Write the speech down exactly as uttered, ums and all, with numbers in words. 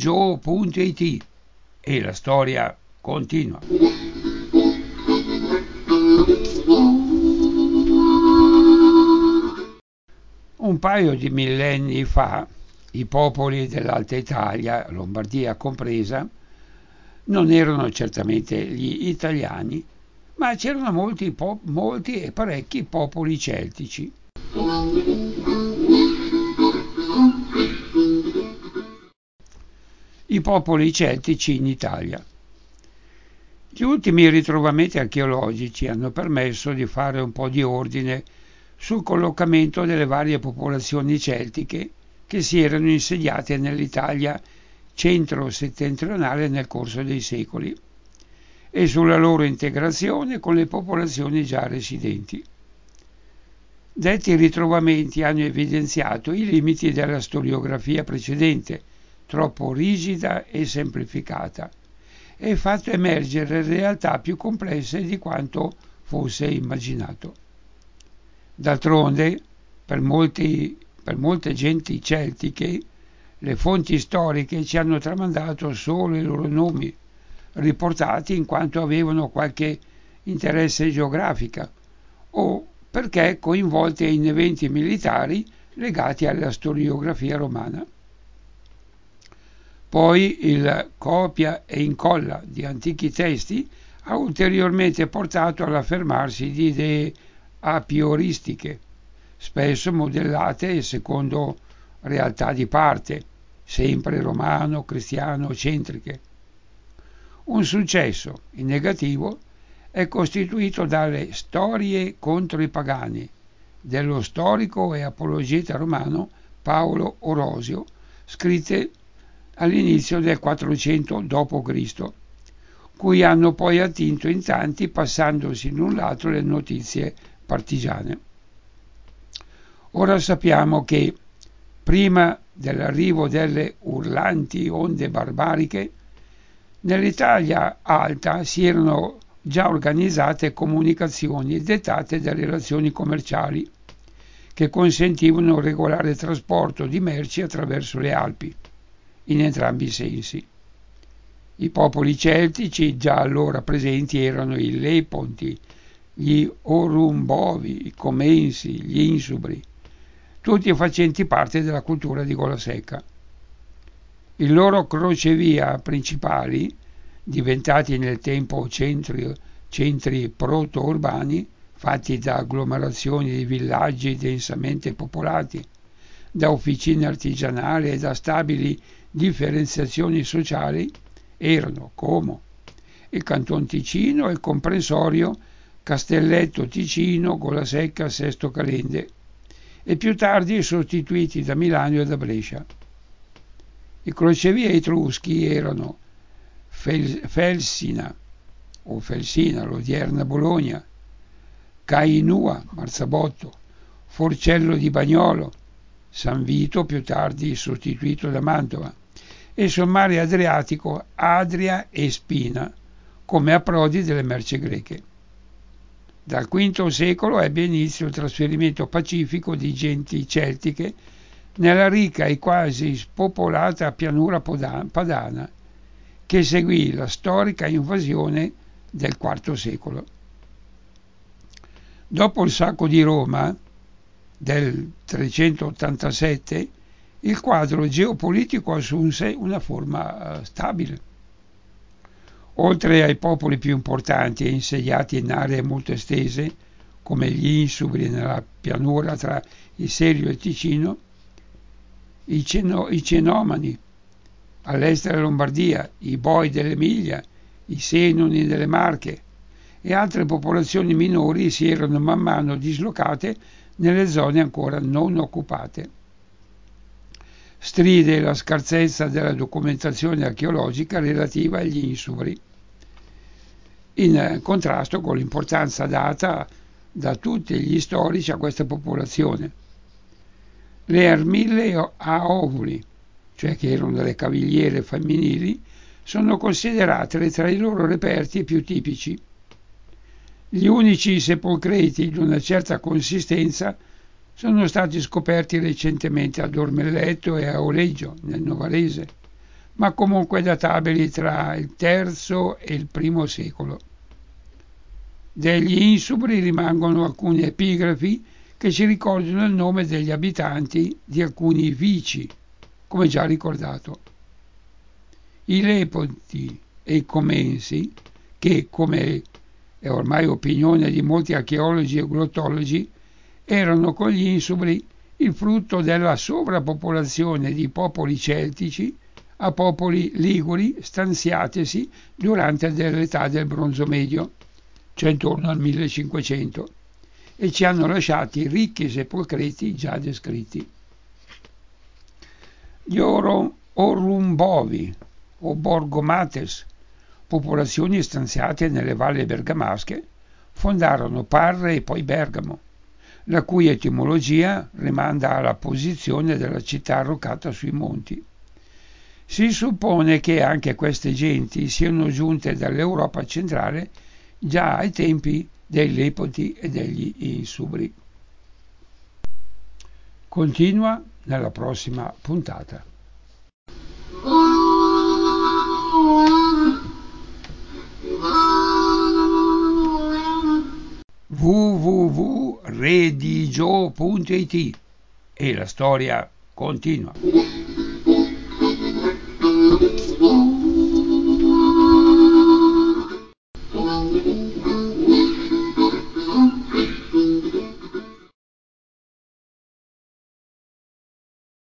gio punto it e la storia continua. Un paio di millenni fa i popoli dell'Alta Italia, Lombardia compresa, non erano certamente gli italiani, ma c'erano molti, po- molti e parecchi popoli celtici. I popoli celtici in Italia. Gli ultimi ritrovamenti archeologici hanno permesso di fare un po' di ordine sul collocamento delle varie popolazioni celtiche che si erano insediate nell'Italia centro-settentrionale nel corso dei secoli e sulla loro integrazione con le popolazioni già residenti. Detti ritrovamenti hanno evidenziato i limiti della storiografia precedente, troppo rigida e semplificata, e fatto emergere realtà più complesse di quanto fosse immaginato. D'altronde, per, molti, per molte genti celtiche, le fonti storiche ci hanno tramandato solo i loro nomi, riportati in quanto avevano qualche interesse geografico o perché coinvolte in eventi militari legati alla storiografia romana. Poi il copia e incolla di antichi testi ha ulteriormente portato all'affermarsi di idee a prioristiche, spesso modellate secondo realtà di parte, sempre romano-cristiano-centriche. Un successo, in negativo, è costituito dalle storie contro i pagani dello storico e apologeta romano Paolo Orosio, scritte all'inizio del quattrocento dopo Cristo, cui hanno poi attinto in tanti passandosi l'un l'altro le notizie partigiane. Ora sappiamo che prima dell'arrivo delle urlanti onde barbariche, nell'Italia alta si erano già organizzate comunicazioni dettate da relazioni commerciali che consentivano un regolare trasporto di merci attraverso le Alpi, in entrambi i sensi. I popoli celtici già allora presenti erano i Leponti, gli Orumbovi, i Comensi, gli Insubri, tutti facenti parte della cultura di Gola Secca. I loro crocevia principali, diventati nel tempo centri, centri proto-urbani, fatti da agglomerazioni di villaggi densamente popolati, da officine artigianali e da stabili differenziazioni sociali, erano Como, il Canton Ticino e il comprensorio Castelletto Ticino, Gola Secca, Sesto Calende, e più tardi sostituiti da Milano e da Brescia. I crocevia etruschi erano Fel- Felsina o Felsina, l'odierna Bologna, Cainua, Marzabotto, Forcello di Bagnolo, San Vito, più tardi sostituito da Mantova, e sul mare Adriatico Adria e Spina, come approdi delle merci greche. Dal quinto secolo ebbe inizio il trasferimento pacifico di genti celtiche nella ricca e quasi spopolata pianura padana, che seguì la storica invasione del quarto secolo. Dopo il sacco di Roma del trecentottantasette, il quadro geopolitico assunse una forma stabile. Oltre ai popoli più importanti e insediati in aree molto estese, come gli Insubri nella pianura tra il Serio e il Ticino, i, Ceno, i Cenomani all'est della Lombardia, i Boi dell'Emilia, i Senoni delle Marche e altre popolazioni minori si erano man mano dislocate nelle zone ancora non occupate. Stride la scarsezza della documentazione archeologica relativa agli Insubri, in contrasto con l'importanza data da tutti gli storici a questa popolazione. Le armille a ovuli, cioè che erano delle cavigliere femminili, sono considerate tra i loro reperti più tipici. Gli unici sepolcreti di una certa consistenza sono stati scoperti recentemente a Dormelletto e a Oleggio, nel Novarese, ma comunque databili tra il terzo e il primo secolo. Degli insubri rimangono alcune epigrafi che ci ricordano il nome degli abitanti di alcuni vici, come già ricordato. I Lepoti e i Comensi, che, come è ormai opinione di molti archeologi e glottologi, erano con gli insubri il frutto della sovrappopolazione di popoli celtici a popoli liguri stanziatisi durante l'età del Bronzo Medio, cioè intorno al millecinquecento, e ci hanno lasciati ricchi sepolcreti già descritti. Gli Oro, Orumbovi o Borgomates, popolazioni stanziate nelle valli bergamasche, fondarono Parre e poi Bergamo, la cui etimologia rimanda alla posizione della città arroccata sui monti. Si suppone che anche queste genti siano giunte dall'Europa centrale già ai tempi dei Lepoti e degli Insubri. Continua nella prossima puntata. w w w punto redigio punto it e la storia continua.